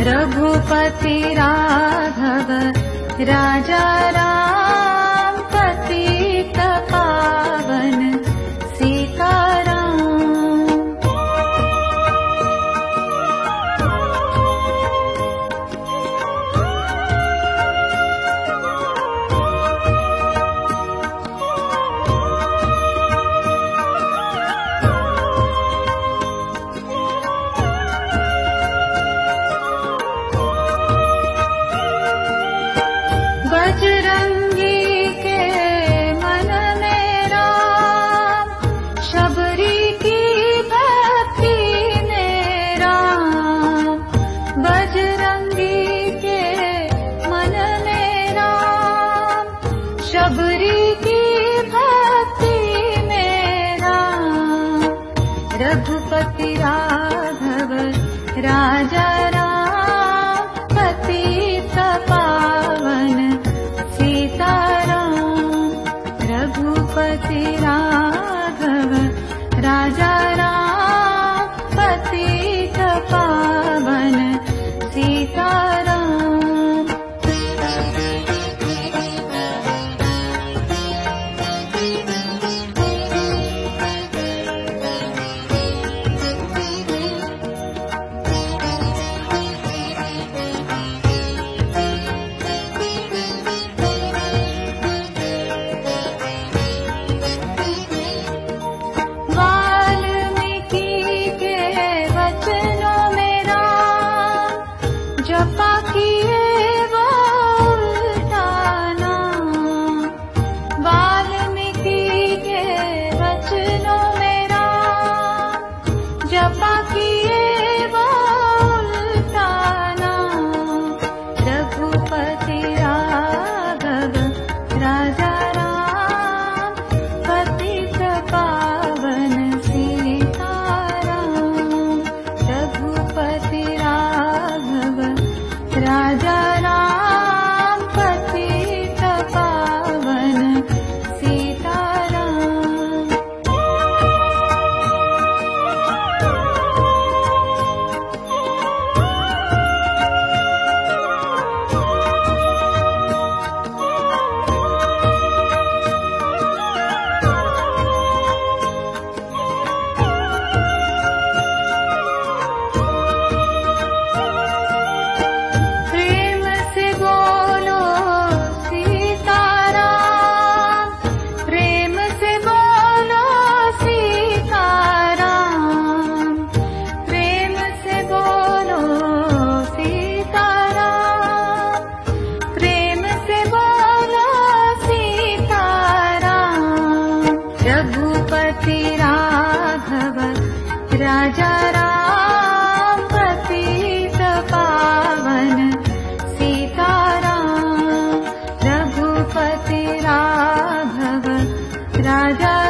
रघुपति राघव राजा राम, पतित पावन सीताराम। बजरंगी के मन में राम, शबरी की भक्ति में राम। बजरंगी के मन में राम, शबरी की भक्ति में राम। रघुपति राघव राजा राम, पतित पावन सीताराम। रघुपति राघव राजा राम, पतित पावन सीताराम। जपा किए वो उल्टा नाम, वाल्मीकि के वचनों में राम। जपा किए वो उल्टा नाम। रघुपति राघव राजा राम, पतित पावन सीताराम। रघुपति राघव राजा राम, पतित पावन सीताराम। रघुपति राघव राजा राम, पतित पावन सीताराम। रघुपति राघव राजा